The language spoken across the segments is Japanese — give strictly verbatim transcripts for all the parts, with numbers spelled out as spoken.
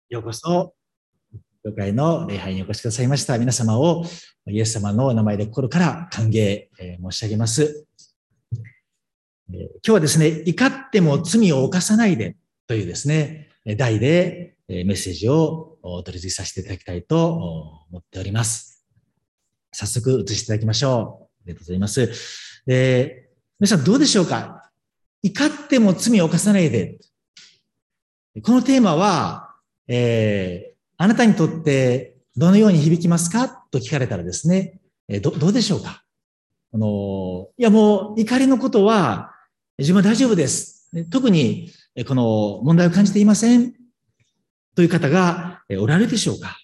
ようこそ、教会の礼拝にお越しくださいました皆様を、イエス様のお名前で心から歓迎申し上げます。今日はですね、怒っても罪を犯さないでというですね、題でメッセージをお取り次ぎさせていただきたいと思っております。早速移していただきましょう。ありがとうございます。えー、皆さんどうでしょうか？怒っても罪を犯さないで。このテーマは、えー、あなたにとってどのように響きますかと聞かれたらですね、ど、どうでしょうか？あの、いやもう怒りのことは自分は大丈夫です。特にこの問題を感じていませんという方がおられるでしょうか？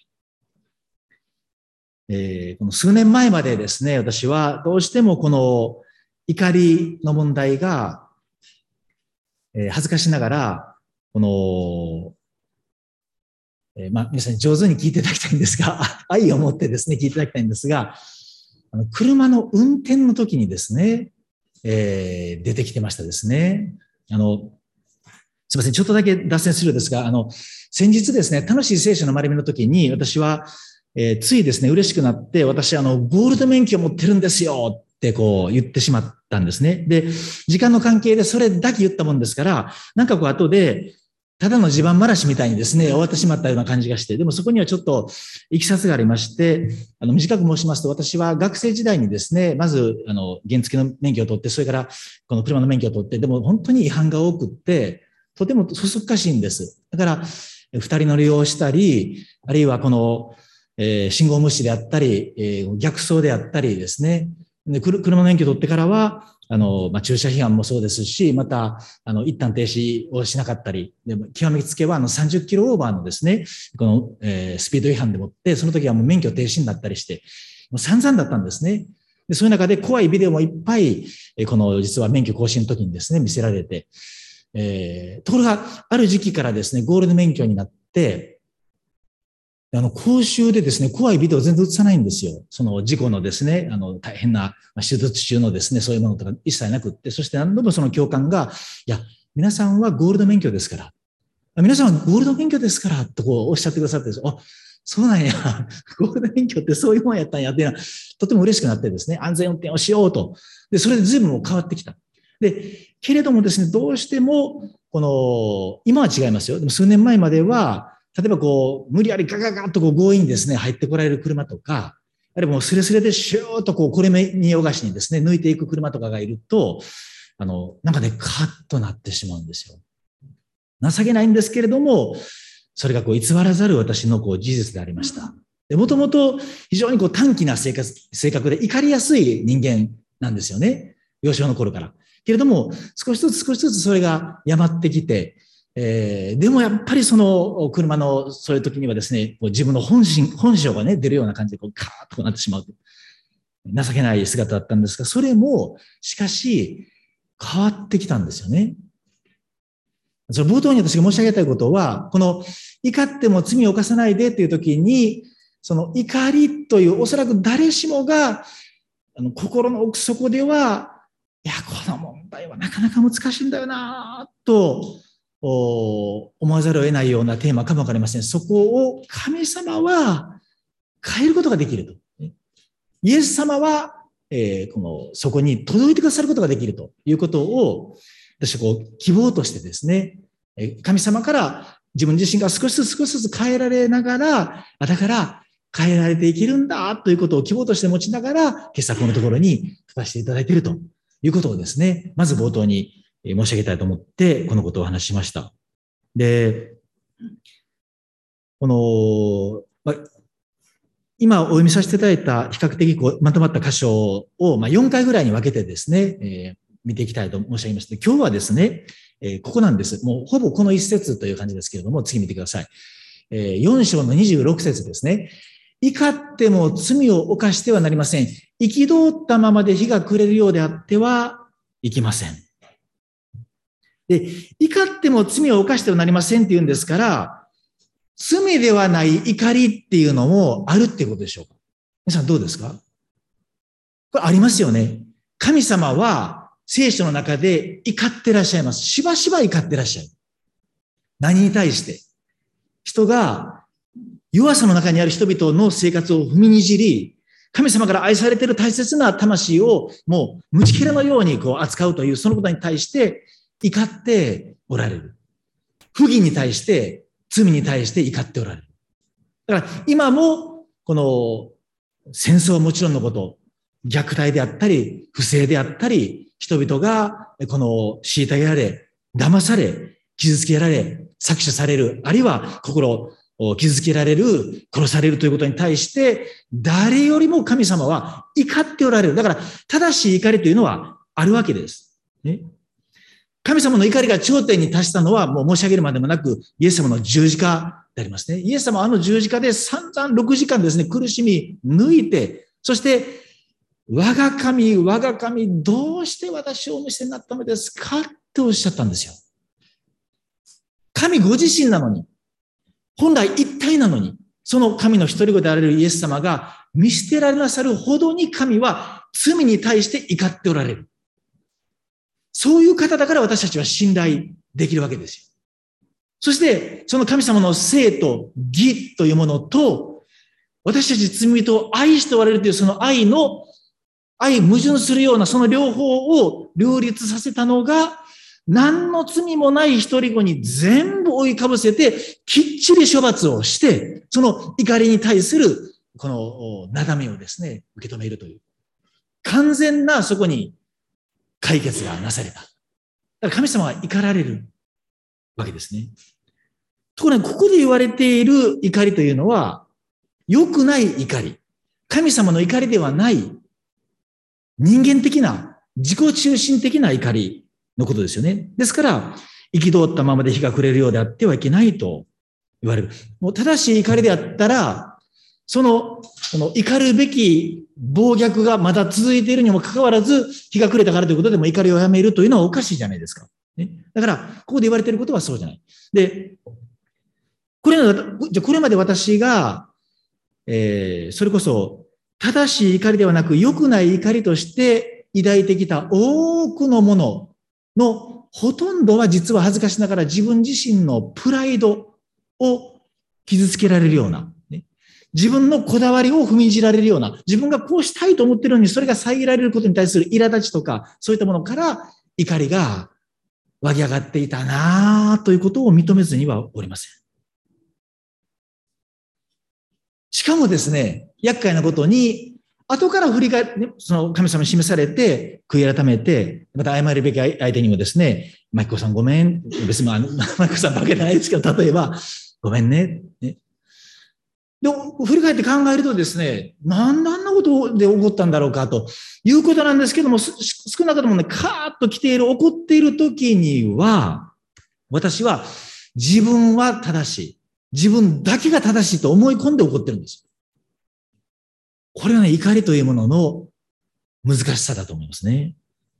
えー、この数年前までですね、私はどうしてもこの怒りの問題が、えー、恥ずかしながら、このえー、まあ、皆さんに上手に聞いていただきたいんですが、愛を持ってですね、聞いていただきたいんですが、あの車の運転の時にですね、えー、出てきてましたですね。あの、すいません、ちょっとだけ脱線するんですが、あの、先日ですね、楽しい聖書の学びの時に、私は、えー、ついですね、嬉しくなって、私、あの、ゴールド免許を持ってるんですよってこう言ってしまったんですね。で、時間の関係でそれだけ言ったもんですから、なんかこう後で、ただの地盤話みたいにですね、終わってしまったような感じがして、でもそこにはちょっといきさつがありまして、あの、短く申しますと、私は学生時代にですね、まず、あの、原付の免許を取って、それからこの車の免許を取って、でも本当に違反が多くって、とてもそそっかしいんです。だから、二人乗りをしたり、あるいはこの、えー、信号無視であったり、えー、逆走であったりですね。で、車の免許を取ってからは、あの、まあ、駐車違反もそうですし、また、あの、一旦停止をしなかったり、でも極めつけは、あの、さんじゅっキロオーバーのですね、この、えー、スピード違反でもって、その時はもう免許停止になったりして、もう散々だったんですね。で、そういう中で怖いビデオもいっぱい、この、実は免許更新の時にですね、見せられて、えー、ところが、ある時期からですね、ゴールド免許になって、あの、講習でですね、怖いビデオ全然映さないんですよ。その事故のですね、あの、大変な手術中のですね、そういうものとか一切なくって、そして何度もその教官が、いや、皆さんはゴールド免許ですから。皆さんはゴールド免許ですから、とこうおっしゃってくださってです、あ、そうなんや、ゴールド免許ってそういうもんやったんやっていうのは、とても嬉しくなってですね、安全運転をしようと。で、それで随分変わってきた。で、けれどもですね、どうしても、この、今は違いますよ。でも数年前までは、例えばこう、無理やりガガガッとこう強引にですね、入ってこられる車とか、あるいはもうスレスレでシューッとこう、これ見よがしにですね、抜いていく車とかがいると、あの、なんかね、カッとなってしまうんですよ。情けないんですけれども、それがこう、偽らざる私のこう、事実でありました。で、もともと非常にこう、短気な性格、性格で怒りやすい人間なんですよね。幼少の頃から。けれども、少しずつ少しずつそれがやまってきて、えー、でもやっぱりその車のそういう時にはですね、こう自分の本心、本性がね、出るような感じでこうカーッとなってしまう。情けない姿だったんですが、それも、しかし、変わってきたんですよね。その冒頭に私が申し上げたいことは、この怒っても罪を犯さないでという時に、その怒りというおそらく誰しもが、あの心の奥底では、いや、この問題はなかなか難しいんだよなと思わざるを得ないようなテーマかもわかりません。そこを神様は変えることができると。イエス様は、えー、このそこに届いてくださることができるということを、私はこう希望としてですね、神様から自分自身が少しずつ少しずつ変えられながら、だから変えられていけるんだということを希望として持ちながら、今朝このところに書かせていただいているということをですね、まず冒頭に申し上げたいと思って、このことをお話ししました。で、この、ま今お読みさせていただいた比較的こうまとまった箇所をまあよんかいぐらいに分けてですね、えー、見ていきたいと申し上げまして、今日はですね、えー、ここなんです。もうほぼこの一節という感じですけれども、次見てください。えー、よん章のにじゅうろく節ですね。怒っても罪を犯してはなりません。憤ったままで日が暮れるようであってはいきません。で、怒っても罪を犯してはなりませんって言うんですから、罪ではない怒りっていうのもあるっていうことでしょうか。皆さんどうですか？これありますよね。神様は聖書の中で怒ってらっしゃいます。しばしば怒ってらっしゃる。何に対して？ 人が弱さの中にある人々の生活を踏みにじり、神様から愛されている大切な魂をもう虫けらのようにこう扱うという、そのことに対して怒っておられる。不義に対して、罪に対して怒っておられる。だから今もこの戦争はもちろんのこと、虐待であったり、不正であったり、人々がこの虐げられ、騙され、傷つけられ、搾取される、あるいは心を傷つけられる、殺されるということに対して、誰よりも神様は怒っておられる。だから、正しい怒りというのはあるわけです。ね、神様の怒りが頂点に達したのは、もう申し上げるまでもなく、イエス様の十字架でありますね。イエス様はあの十字架で散々ろくじかんですね、苦しみ抜いて、そして、我が神、我が神、どうして私をお見せになったのですかっておっしゃったんですよ。神ご自身なのに、本来一体なのに、その神の一人子であられるイエス様が見捨てられなさるほどに神は罪に対して怒っておられる。そういう方だから私たちは信頼できるわけですよ。そして、その神様の生と義というものと、私たち罪人を愛しておられるというその愛の相矛盾するようなその両方を両立させたのが、何の罪もない一人子に全部追いかぶせて、きっちり処罰をして、その怒りに対する、このなだめをですね、受け止めるという。完全なそこに解決がなされた。だから神様は怒られるわけですね。ところが、ここで言われている怒りというのは、良くない怒り。神様の怒りではない、人間的な、自己中心的な怒りのことですよね。ですから、憤ったままで日が暮れるようであってはいけないと言われる。もう正しい怒りであったら、その、その怒るべき暴虐がまだ続いているにもかかわらず、日が暮れたからということでも怒りをやめるというのはおかしいじゃないですか。ね、だから、ここで言われていることはそうじゃない。で、これ、じゃこれまで私が、えー、それこそ、正しい怒りではなく、良くない怒りとして抱いてきた多くのもののほとんどは実は恥ずかしながら自分自身のプライドを傷つけられるような、ね、自分のこだわりを踏みにじられるような、自分がこうしたいと思っているのにそれが遮られることに対する苛立ちとか、そういったものから怒りが湧き上がっていたなということを認めずにはおりません。しかもですね、厄介なことに、後から振り返って、その神様に示されて、悔い改めて、また謝るべき相手にもですね、マキコさんごめん、別に、まあ、マキコさんばけじゃないですけど、例えば、ごめんね。ねで、振り返って考えるとですね、なんであんなことで起こったんだろうかということなんですけども、少なくともね、カーッと来ている、起こっている時には、私は自分は正しい。自分だけが正しいと思い込んで起こってるんです。これはね、怒りというものの難しさだと思いますね。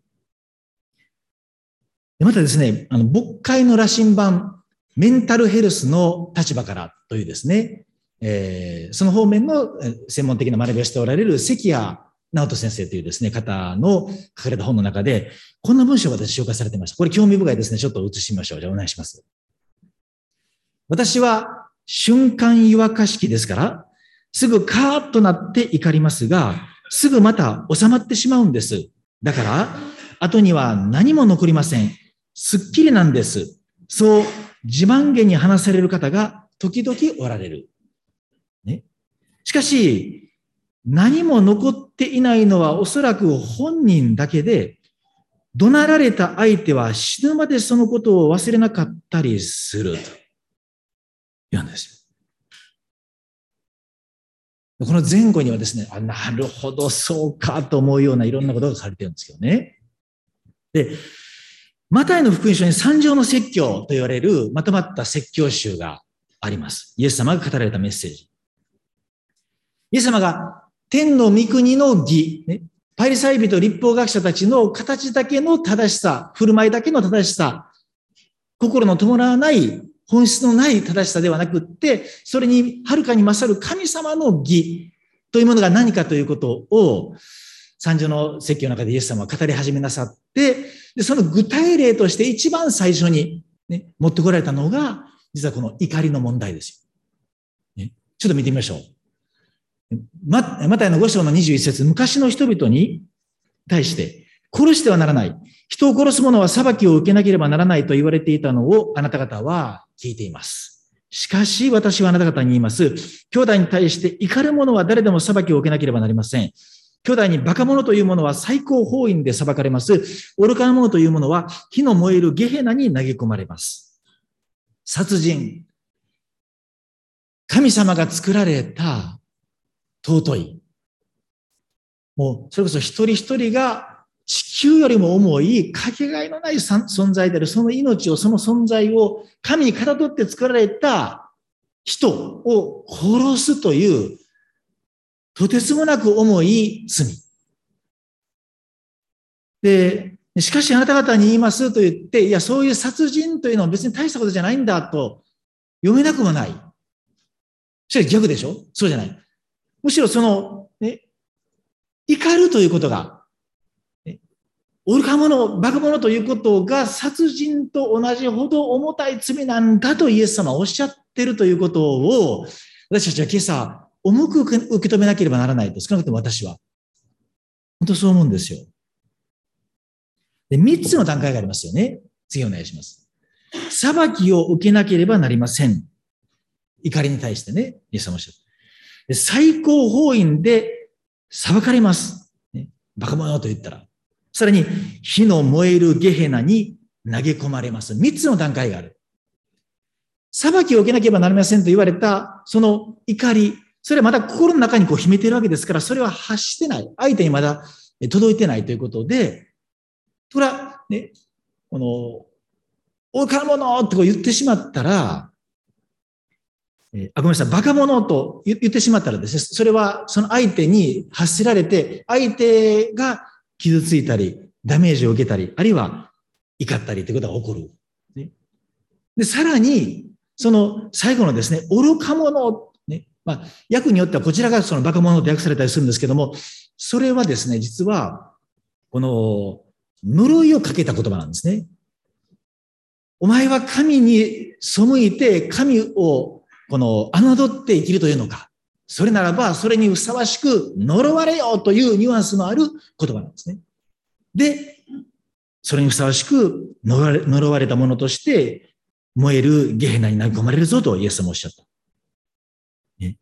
またですね、あの、牧会の羅針盤、メンタルヘルスの立場からというですね、えー、その方面の専門的な学びをしておられる関谷直人先生というですね、方の書かれた本の中で、こんな文章が私紹介されていました。これ興味深いですね。ちょっと映してみましょう。じゃあお願いします。私は瞬間湯沸かし器ですから、すぐカーッとなって怒りますが、すぐまた収まってしまうんです。だから、後には何も残りません。すっきりなんです。そう自慢げに話される方が時々おられる。ね。しかし、何も残っていないのはおそらく本人だけで、怒鳴られた相手は死ぬまでそのことを忘れなかったりすると言うんですよ。この前後にはですね、あ、なるほど、そうかと思うようないろんなことが書かれてるんですけどね。で、マタイの福音書に三条の説教と言われるまとまった説教集があります。イエス様が語られたメッセージ。イエス様が天の御国の義、ね、パリサイ人立法学者たちの形だけの正しさ、振る舞いだけの正しさ、心の伴わない本質のない正しさではなくって、それにはるかに勝る神様の義というものが何かということを、三条の説教の中でイエス様は語り始めなさって、でその具体例として一番最初に、ね、持ってこられたのが、実はこの怒りの問題ですよ。 ちょっと見てみましょう。ま、マタイのご章のにじゅういち節、昔の人々に対して、殺してはならない。人を殺す者は裁きを受けなければならないと言われていたのをあなた方は聞いています。しかし私はあなた方に言います。兄弟に対して怒る者は誰でも裁きを受けなければなりません。兄弟にバカ者というものは最高法院で裁かれます。愚かな者というものは火の燃えるゲヘナに投げ込まれます。殺人。神様が作られた尊い。もう、それこそ一人一人が地球よりも重いかけがえのない存在である、その命を、その存在を神にかたどって作られた人を殺すという、とてつもなく重い罪。で、しかしあなた方に言いますと言って、いや、そういう殺人というのは別に大したことじゃないんだと読めなくもない。それ逆でしょ？そうじゃない。むしろその、ね、怒るということが、ね、愚か者、バカ者ということが殺人と同じほど重たい罪なんだとイエス様はおっしゃっているということを、私たちは今朝、重く受け止めなければならないと、少なくとも私は。本当そう思うんですよ。で、三つの段階がありますよね。次お願いします。裁きを受けなければなりません。怒りに対してね、イエス様おっしゃる。最高法院で裁かれます。ね、バカ者と言ったら。さらに、火の燃えるゲヘナに投げ込まれます。三つの段階がある。裁きを受けなければなりませんと言われた、その怒り、それはまだ心の中にこう秘めているわけですから、それは発してない。相手にまだ届いてないということで、それはね、この、愚か者ってこう言ってしまったら、えあ、ごめんなさい、バカ者と言ってしまったらですね、それはその相手に発せられて、相手が傷ついたり、ダメージを受けたり、あるいは怒ったりということが起こる。ね、で、さらに、その最後のですね、愚か者、ね、まあ、訳によってはこちらがそのバカ者と訳されたりするんですけども、それはですね、実は、この呪いをかけた言葉なんですね。お前は神に背いて神をこの侮って生きるというのか。それならば、それにふさわしく呪われようというニュアンスのある言葉なんですね。で、それにふさわしく呪われ、呪われたものとして燃えるゲヘナに投げ込まれるぞとイエス様おっしゃった。ね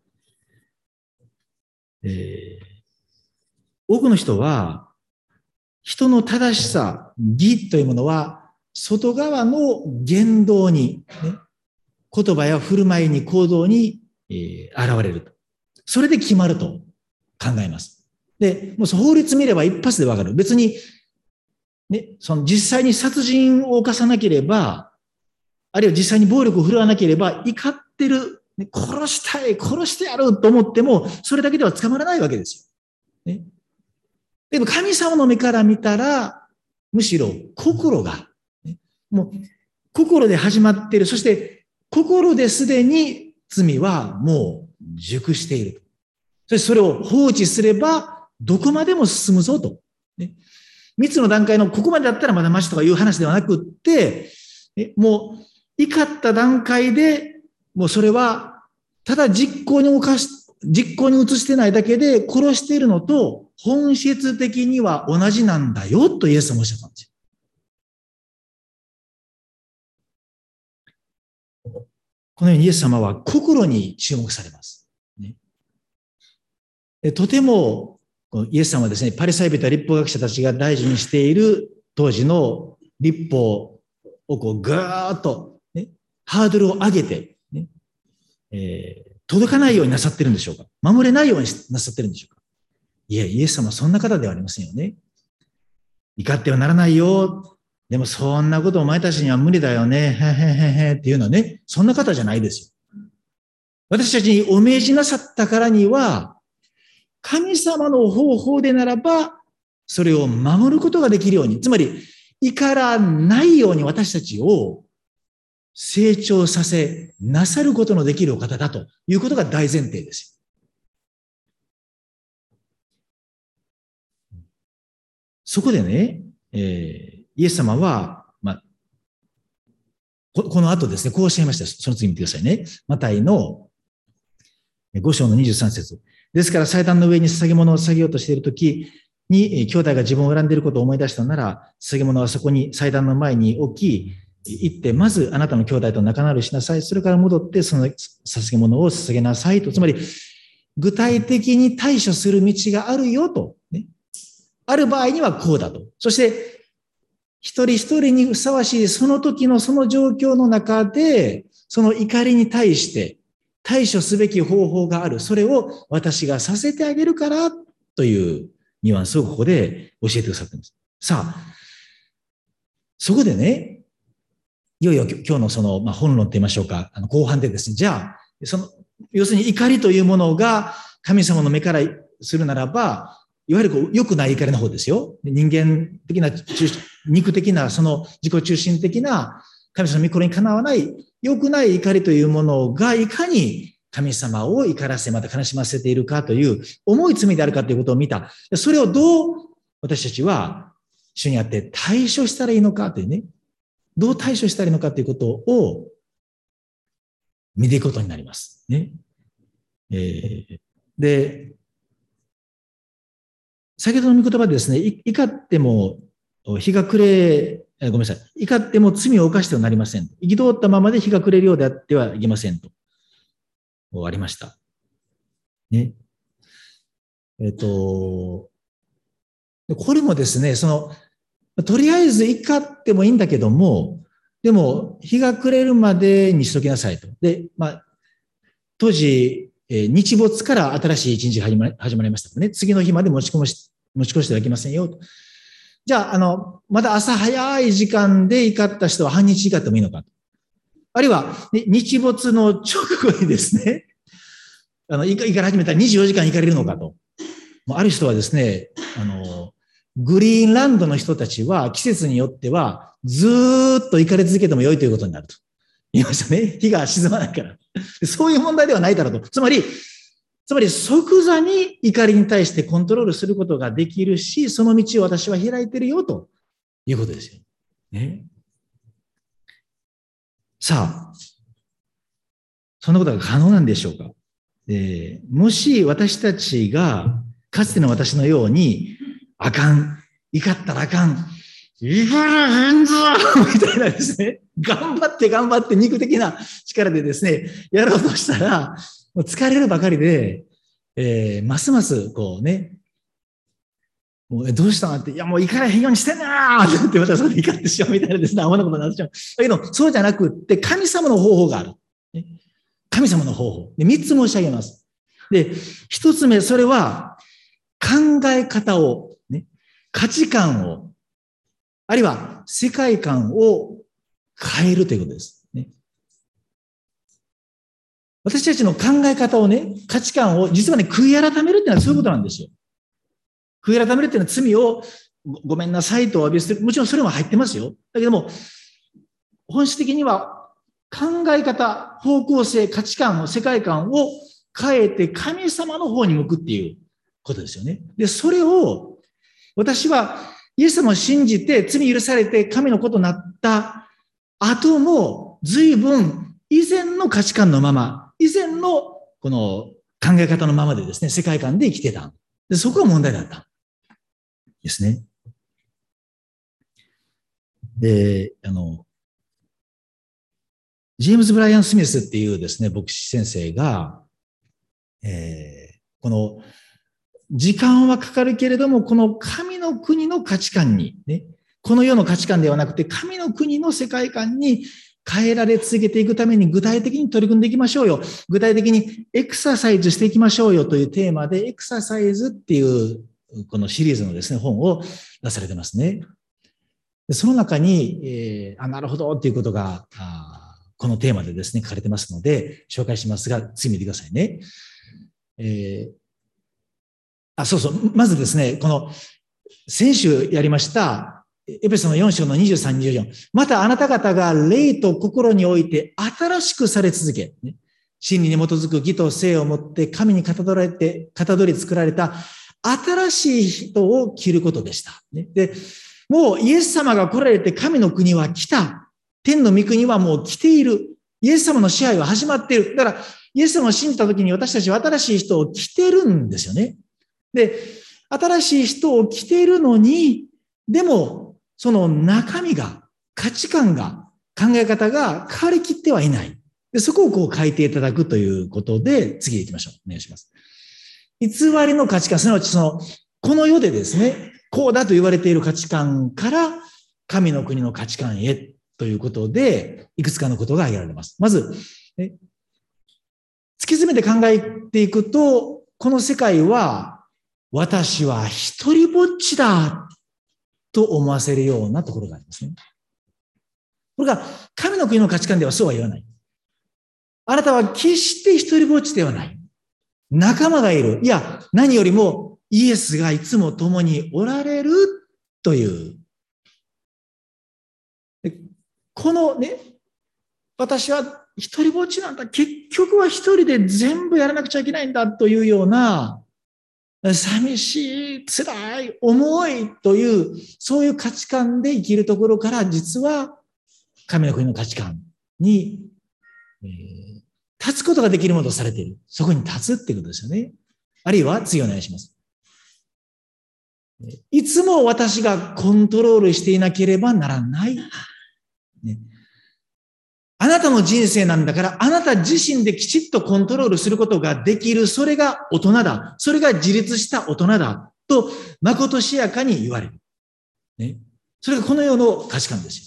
えー、多くの人は、人の正しさ、義というものは、外側の言動に、ね、言葉や振る舞いに行動に、えー、現れると。それで決まると考えます。で、もう法律見れば一発でわかる。別に、ね、その実際に殺人を犯さなければ、あるいは実際に暴力を振るわなければ、怒ってる、ね、殺したい、殺してやると思っても、それだけでは捕まらないわけですよ。ね、でも神様の目から見たら、むしろ心が、ね、もう心で始まっている。そして心ですでに罪はもう熟している。そしてそれを放置すればどこまでも進むぞと。ね、三つの段階のここまでだったらまだマシとかいう話ではなくって、ね、もう怒った段階でもうそれはただ実行に動かし、実行に移してないだけで殺しているのと本質的には同じなんだよとイエス様おっしゃったんですよ。このようにイエス様は心に注目されます。ね、でとてもイエス様はですね、パリサイ人や律法学者たちが大事にしている当時の律法をこうぐーっと、ね、ハードルを上げて、ね、えー届かないようになさってるんでしょうか？守れないようになさってるんでしょうか？いや、イエス様はそんな方ではありませんよね。怒ってはならないよ。でもそんなことお前たちには無理だよね。へへへへっていうのはね、そんな方じゃないですよ。私たちにお命じなさったからには、神様の方法でならば、それを守ることができるように、つまり、怒らないように私たちを成長させ、なさることのできるお方だということが大前提ですよ。そこでね、えー、イエス様は、まあ、こ, この後ですね、こうおっしゃいました。その次見てくださいね。マタイのご章のにじゅうさん節。ですから祭壇の上に捧げ物を捧げようとしているときに、兄弟が自分を恨んでいることを思い出したなら、捧げ物はそこに祭壇の前に置き、行って、まずあなたの兄弟と仲直りしなさい。それから戻って、その捧げ物を捧げなさいと。つまり、具体的に対処する道があるよと。ね、ある場合にはこうだと。そして、一人一人にふさわしいその時のその状況の中で、その怒りに対して対処すべき方法がある。それを私がさせてあげるからというニュアンスをここで教えてくださっています。さあ、そこでね、いよいよ今日のその、まあ、本論と言いましょうか、あの後半でですね、じゃあ、その、要するに怒りというものが神様の目からするならば、いわゆるこう良くない怒りの方ですよ。人間的な、肉的な、その自己中心的な神様の御心にかなわない良くない怒りというものがいかに神様を怒らせ、また悲しませているかという重い罪であるかということを見た。それをどう私たちは主にあって対処したらいいのかというね、どう対処したらいいのかということを見ていくことになります。ね。えー、で、先ほどの御言葉でですね、怒っても日が暮れ、ごめんなさい。怒っても罪を犯してはなりません。憤ったままで日が暮れるようであってはいけませんと。ありました。ね。えっと、これもですね、その、とりあえず怒ってもいいんだけども、でも、日が暮れるまでにしときなさいと。で、まあ、当時、えー、日没から新しい一日が始まり、始まりましたね。次の日まで持ち込し、持ち越してはいけませんよと。じゃあ、あの、まだ朝早い時間で怒った人は半日怒ってもいいのか。あるいは、ね、日没の直後にですね、あの、怒り始めたらにじゅうよじかん怒れるのかと。ある人はですね、あの、グリーンランドの人たちは季節によってはずーっと怒り続けても良いということになると。言いましたね。日が沈まないから。そういう問題ではないだろうと。つまり、つまり即座に怒りに対してコントロールすることができるし、その道を私は開いてるよということですよ。ね。さあ、そんなことが可能なんでしょうか。えー、もし私たちがかつての私のように、あかん、怒ったらあかん、怒らへんぞみたいなですね、頑張って頑張って肉的な力でですね、やろうとしたら、もう疲れるばかりで、えー、ますますこうね、もうどうしたのって、いやもう怒らへんようにしてんなーって言って私はそれで怒ってしまうみたいなですね、あまなことになっちゃう。だけど、そうじゃなくって、神様の方法がある。神様の方法。で、三つ申し上げます。で、一つ目、それは、考え方を、ね、価値観を、あるいは世界観を変えるということです。ね、私たちの考え方をね、価値観を、実はね、悔い改めるっていうのはそういうことなんですよ。悔い改めるっていうのは罪をごめんなさいとお詫びする。もちろんそれも入ってますよ。だけども、本質的には考え方、方向性、価値観を、世界観を変えて神様の方に向くっていうことですよね。で、それを私はイエス様を信じて罪許されて神のことになった後も随分以前の価値観のまま、以前のこの考え方のままでですね、世界観で生きてた。で、そこが問題だった。ですね。で、あの、ジェームズ・ブライアン・スミスっていうですね、牧師先生が、えー、この、時間はかかるけれども、この神の国の価値観に、ね、この世の価値観ではなくて、神の国の世界観に変えられ続けていくために具体的に取り組んでいきましょうよ。具体的にエクササイズしていきましょうよというテーマで、エクササイズっていう、このシリーズのですね、本を出されてますね。その中に、えー、あ、なるほどっていうことが、あこのテーマでですね、書かれてますので、紹介しますが、次見てくださいね。えー、あ、そうそう。まずですね、この、先週やりました、エペソのよん章のにじゅうさん、にじゅうよん。またあなた方が霊と心において新しくされ続け、ね、真理に基づく義と聖をもって神にかたどられて、かたどり作られた新しい人を着ることでした。ね、で、もうイエス様が来られて神の国は来た。天の御国はもう来ている。イエス様の支配は始まっている。だから、 イエス様を信じたときに私たちは新しい人を着てるんですよね。で、新しい人を着ているのに、でも、その中身が、価値観が、考え方が変わりきってはいない。で、そこをこう書いていただくということで、次へ行きましょう。お願いします。偽りの価値観、すなわちその、この世でですね、こうだと言われている価値観から、神の国の価値観へということで、いくつかのことが挙げられます。まず、突き詰めて考えていくと、この世界は、私は一人ぼっちだと思わせるようなところがありますね。これが神の国の価値観ではそうは言わない。あなたは決して一人ぼっちではない。仲間がいる。いや、何よりもイエスがいつも共におられるという。このね、私は一人ぼっちなんだ。結局は一人で全部やらなくちゃいけないんだというような、寂しい、辛い、重いという、そういう価値観で生きるところから、実は神の国の価値観に、えー、立つことができるものとされている。そこに立つっていうことですよね。あるいは、次お願いします。いつも私がコントロールしていなければならない。ね、あなたの人生なんだから、あなた自身できちっとコントロールすることができる。それが大人だ。それが自立した大人だ。と、まことしやかに言われる。ね。それがこの世の価値観ですよ。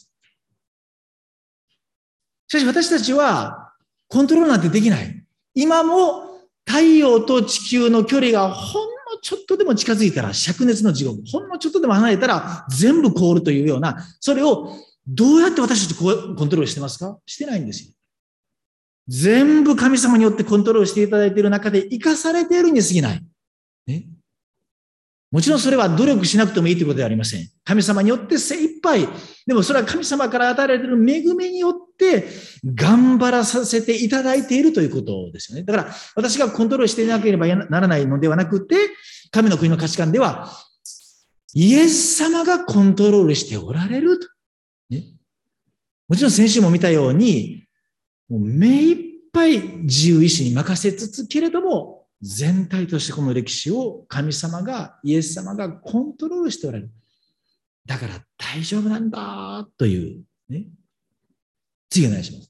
しかし私たちは、コントロールなんてできない。今も太陽と地球の距離がほんのちょっとでも近づいたら、灼熱の地獄。ほんのちょっとでも離れたら、全部凍るというような、それをどうやって私たちコントロールしてますか？してないんですよ。全部神様によってコントロールしていただいている中で生かされているに過ぎない。ね。もちろんそれは努力しなくてもいいということではありません。神様によって精一杯。でもそれは神様から与えられている恵みによって頑張らさせていただいているということですよね。だから私がコントロールしていなければならないのではなくて、神の国の価値観ではイエス様がコントロールしておられると。ね、もちろん先週も見たように、もう目いっぱい自由意志に任せつつけれども、全体としてこの歴史を神様が、イエス様がコントロールしておられる。だから大丈夫なんだという、ね。次お願いします。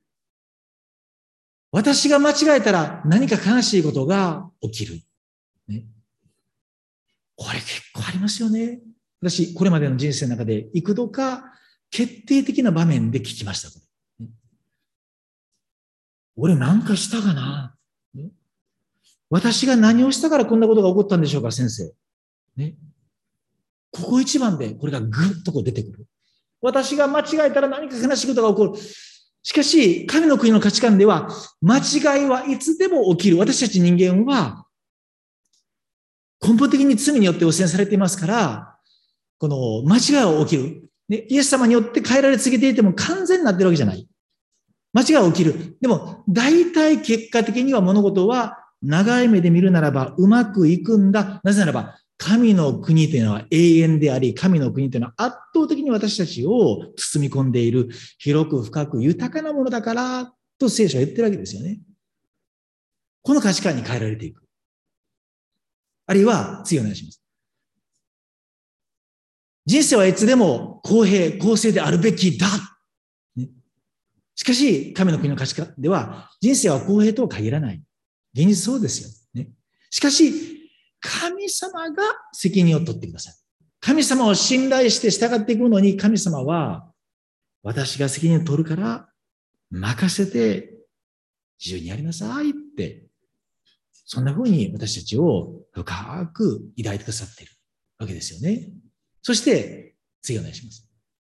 私が間違えたら何か悲しいことが起きる。ね、これ結構ありますよね。私、これまでの人生の中で幾度か決定的な場面で聞きました。俺なんかしたかな、ね、私が何をしたからこんなことが起こったんでしょうか、先生。ね、ここ一番でこれがぐっとこう出てくる。私が間違えたら何か悲しいことが起こる。しかし、神の国の価値観では、間違いはいつでも起きる。私たち人間は、根本的に罪によって汚染されていますから、この間違いは起きる。ね、イエス様によって変えられ続けていても完全になってるわけじゃない。間違いは起きる。でも、大体結果的には物事は長い目で見るならばうまくいくんだ。なぜならば、神の国というのは永遠であり、神の国というのは圧倒的に私たちを包み込んでいる、広く深く豊かなものだから、と聖書は言ってるわけですよね。この価値観に変えられていく。あるいは、次お願いします。人生はいつでも公平、公正であるべきだ。ね、しかし、神の国の価値観では、人生は公平とは限らない。現実そうですよ。ね、しかし、神様が責任を取ってください。神様を信頼して従っていくのに、神様は、私が責任を取るから、任せて、自由にやりなさいって、そんな風に私たちを深く抱いてくださっているわけですよね。そして、次お願いします。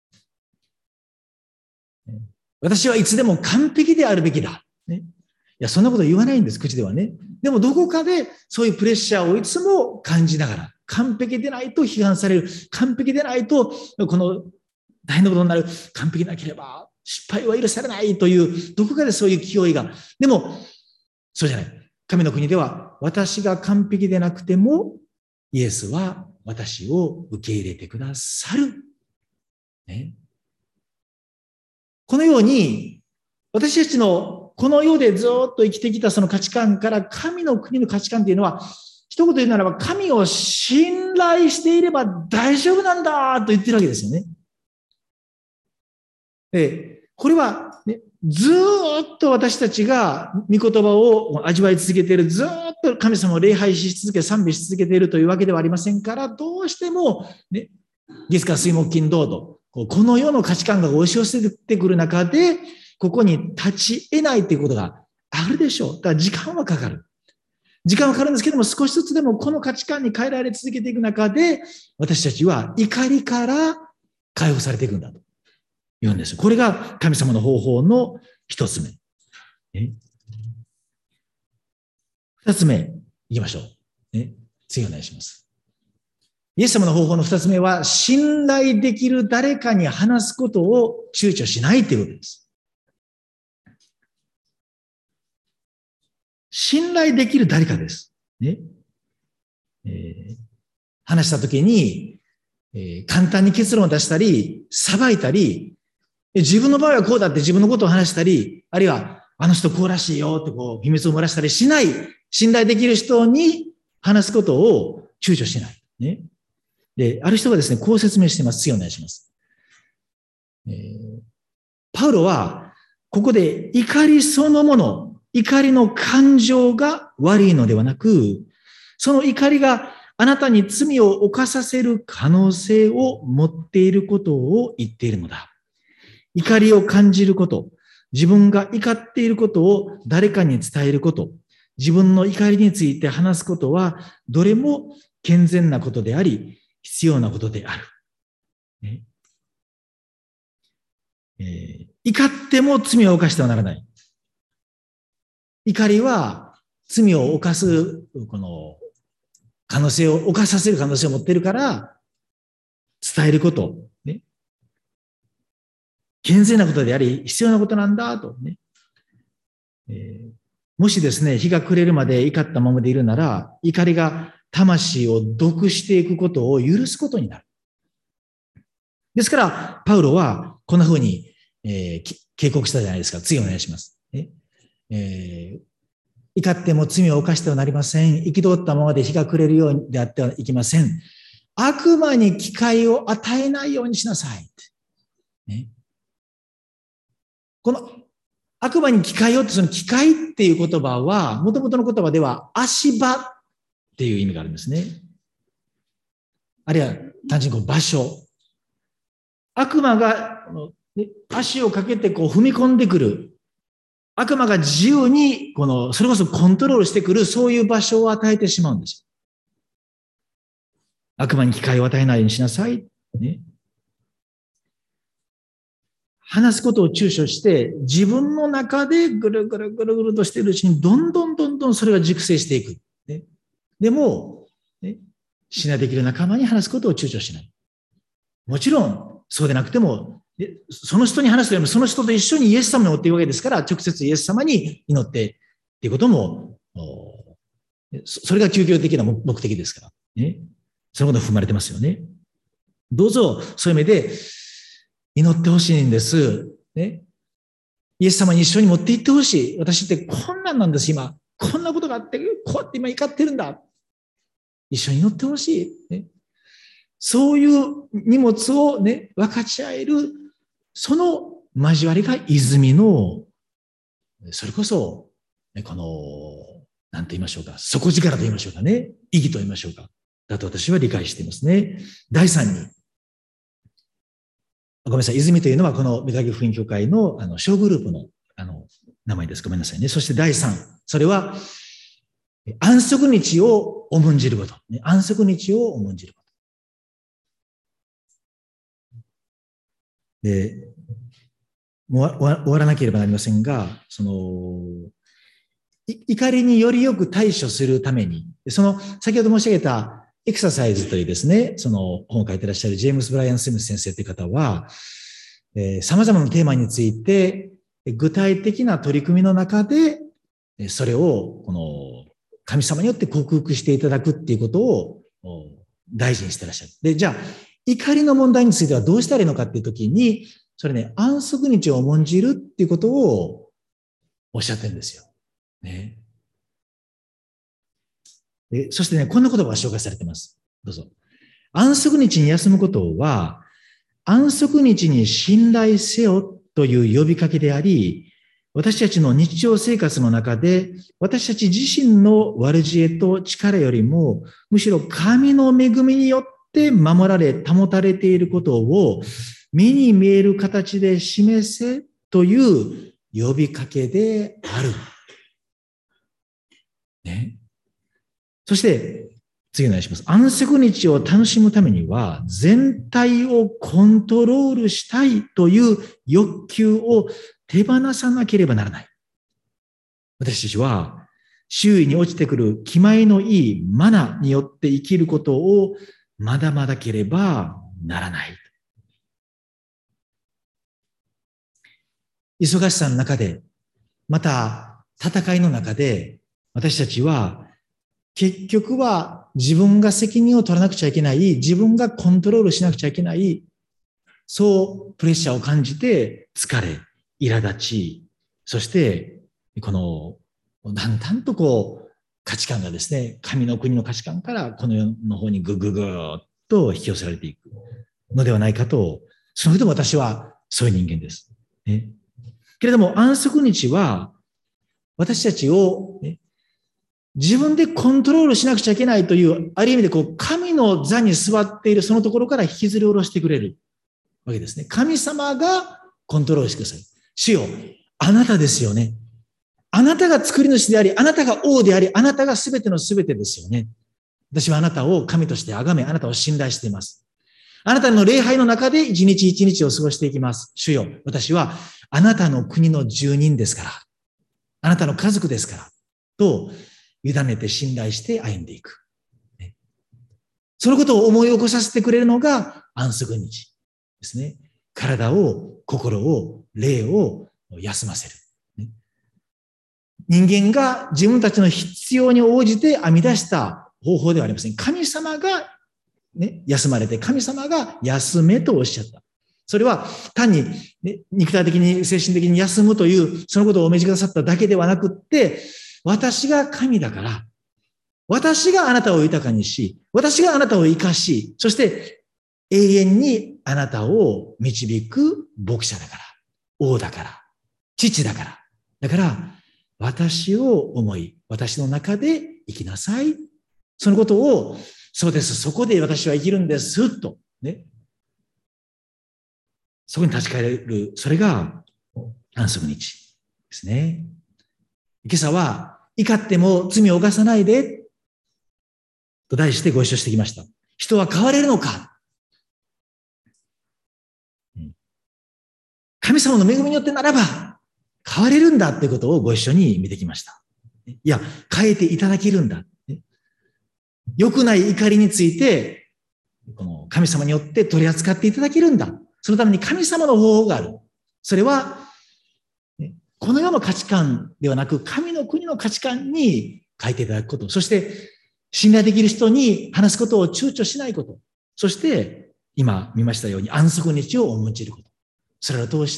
私はいつでも完璧であるべきだ。ね、いや、そんなこと言わないんです、口ではね。でも、どこかでそういうプレッシャーをいつも感じながら、完璧でないと批判される。完璧でないと、この大変なことになる。完璧でなければ失敗は許されないという、どこかでそういう気負いが。でも、そうじゃない。神の国では、私が完璧でなくても、イエスは私を受け入れてくださる。ね、このように、私たちのこの世でずっと生きてきたその価値観から神の国の価値観っていうのは、一言言うならば神を信頼していれば大丈夫なんだと言ってるわけですよね。で、これは、ね、ずーっと私たちが御言葉を味わい続けている、ずーっと神様を礼拝し続け、賛美し続けているというわけではありませんから、どうしても、ね、月火水木金土と、この世の価値観が押し寄せてくる中で、ここに立ち得ないということがあるでしょう。だから時間はかかる。時間はかかるんですけども、少しずつでもこの価値観に変えられ続けていく中で、私たちは怒りから解放されていくんだと言うんです。これが神様の方法の一つ目。二つ目、いきましょう。ね、次お願いします。イエス様の方法の二つ目は、信頼できる誰かに話すことを躊躇しないということです。信頼できる誰かです。ねえー、話したときに、えー、簡単に結論を出したり、裁いたり、自分の場合はこうだって自分のことを話したり、あるいはあの人こうらしいよってこう秘密を漏らしたりしない、信頼できる人に話すことを躊躇しない。ね、で、ある人がですね、こう説明しています。次お願いします。えー、パウロは、ここで怒りそのもの、怒りの感情が悪いのではなく、その怒りがあなたに罪を犯させる可能性を持っていることを言っているのだ。怒りを感じること、自分が怒っていることを誰かに伝えること、自分の怒りについて話すことは、どれも健全なことであり、必要なことである。ねえー、怒っても罪を犯してはならない。怒りは罪を犯す、この可能性を、犯させる可能性を持っているから、伝えること、ね。健全なことであり、必要なことなんだと、ねえー。もしですね、日が暮れるまで怒ったままでいるなら、怒りが魂を毒していくことを許すことになる。ですから、パウロはこんな風に、えー、警告したじゃないですか。次お願いします。ねえー、怒っても罪を犯してはなりません。憤ったままで日が暮れるようであってはいけません。悪魔に機会を与えないようにしなさい。ね、この悪魔に機会をって、その機会っていう言葉は、もともとの言葉では足場っていう意味があるんですね。あるいは単純にこう場所。悪魔が足をかけてこう踏み込んでくる。悪魔が自由に、この、それこそコントロールしてくる、そういう場所を与えてしまうんですよ。悪魔に機会を与えないようにしなさい。ね。話すことを躊躇して、自分の中でぐるぐるぐるぐるとしているうちに、どんどんどんどんそれが熟成していく。ね、でも、ね、信頼できる仲間に話すことを躊躇しない。もちろん、そうでなくても、その人に話すよりも、その人と一緒にイエス様に追っていくわけですから、直接イエス様に祈ってっていうことも、それが究極的な目的ですから。ね。そのことが踏まれてますよね。どうぞ、そういう意味で、祈ってほしいんです。ね。イエス様に一緒に持って行ってほしい。私ってこんなんなんです、今。こんなことがあって、こうやって今怒ってるんだ。一緒に祈ってほしい。ね。そういう荷物をね、分かち合える、その交わりが泉の、それこそ、ね、この、なんて言いましょうか、底力と言いましょうかね、意義と言いましょうか。だと私は理解していますね。第三に、ごめんなさい、泉というのはこの女神福音教会のあの小グループのあの名前です。ごめんなさいね。そして第三、それは安息日を重んじること。ね、安息日を重んじること。で、もう終わらなければなりませんが、その、怒りによりよく対処するために、その、先ほど申し上げたエクササイズというですね、その本を書いてらっしゃるジェームス・ブライアン・スミス先生という方は、えー、様々なテーマについて、具体的な取り組みの中で、それを、この、神様によって克服していただくっていうことを大事にしてらっしゃる。で、じゃあ、怒りの問題についてはどうしたらいいのかっていうときに、それね、安息日を重んじるっていうことをおっしゃってるんですよ。ね。で、そしてね、こんな言葉が紹介されています。どうぞ。安息日に休むことは、安息日に信頼せよという呼びかけであり、私たちの日常生活の中で、私たち自身の悪知恵と力よりも、むしろ神の恵みによって守られ、保たれていることを目に見える形で示せという呼びかけである。ね。そして、次お願いします。安息日を楽しむためには、全体をコントロールしたいという欲求を手放さなければならない。私たちは、周囲に落ちてくる気前のいいマナによって生きることを学ばなければならない。忙しさの中で、また戦いの中で、私たちは結局は自分が責任を取らなくちゃいけない、自分がコントロールしなくちゃいけない、そうプレッシャーを感じて疲れ、苛立ち、そしてこのだんだんとこう価値観がですね、神の国の価値観からこの世の方にぐぐぐーっと引き寄せられていくのではないかと、その人も私はそういう人間です。ね、けれども安息日は私たちを、ね、自分でコントロールしなくちゃいけないという、ある意味でこう神の座に座っているそのところから引きずり下ろしてくれるわけですね。神様がコントロールしてください。主よ、あなたですよね。あなたが作り主であり、あなたが王であり、あなたが全ての全てですよね。私はあなたを神として崇め、あなたを信頼しています。あなたの礼拝の中で一日一日を過ごしていきます。主よ、私はあなたの国の住人ですから、あなたの家族ですから、と委ねて信頼して歩んでいく。そのことを思い起こさせてくれるのが安息日ですね。体を、心を、霊を休ませる。人間が自分たちの必要に応じて編み出した方法ではありません。神様が、ね、休まれて、神様が休めとおっしゃった。それは単に、ね、肉体的に精神的に休むという、そのことをお命じくださっただけではなくって、私が神だから、私があなたを豊かにし、私があなたを生かし、そして永遠にあなたを導く牧者だから、王だから、父だから。だから、私を思い、私の中で生きなさい。そのことを、そうです、そこで私は生きるんです、と。ね。そこに立ち返れる、それが安息日ですね。今朝は、怒っても罪を犯さないで、と題してご一緒してきました。人は変われるのか？神様の恵みによってならば、変われるんだっていうことをご一緒に見てきました。いや、変えていただけるんだ。良くない怒りについて、この神様によって取り扱っていただけるんだ。そのために神様の方法がある。それは、この世の価値観ではなく、神の国の価値観に変えていただくこと。そして、信頼できる人に話すことを躊躇しないこと。そして、今見ましたように安息日を重んじること。それを通して、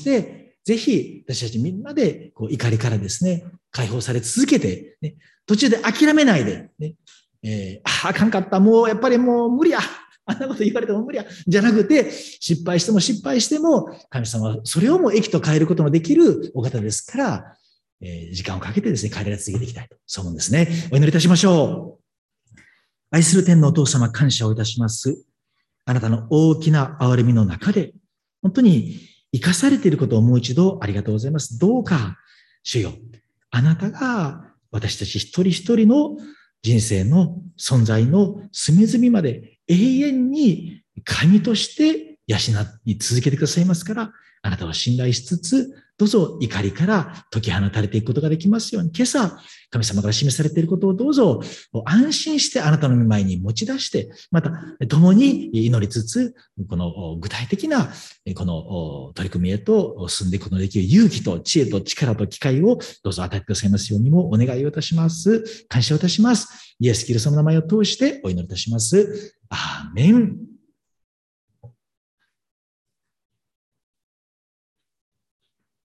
ぜひ私たちみんなでこう怒りからですね、解放され続けて、ね、途中で諦めないで、ねえー、ああ、あかんかった、もうやっぱりもう無理や、あんなこと言われても無理や、じゃなくて、失敗しても失敗しても、神様はそれをも益と変えることのできるお方ですから、えー、時間をかけてですね、変えられ続けていきたいと、そう思うんですね。お祈りいたしましょう。愛する天のお父様、感謝をいたします。あなたの大きな憐れみの中で、本当に生かされていることをもう一度ありがとうございます。どうか、主よ、あなたが私たち一人一人の人生の存在の隅々まで永遠に神として養い続けてくださいますから、あなたを信頼しつつ、どうぞ怒りから解き放たれていくことができますように、今朝、神様から示されていることをどうぞ安心してあなたの御前に持ち出して、また共に祈りつつ、この具体的なこの取り組みへと進んでいくことのできる勇気と知恵と力と機会をどうぞ与えてくださいますようにもお願いをいたします。感謝をいたします。イエス・キリストの名前を通してお祈りいたします。アーメン。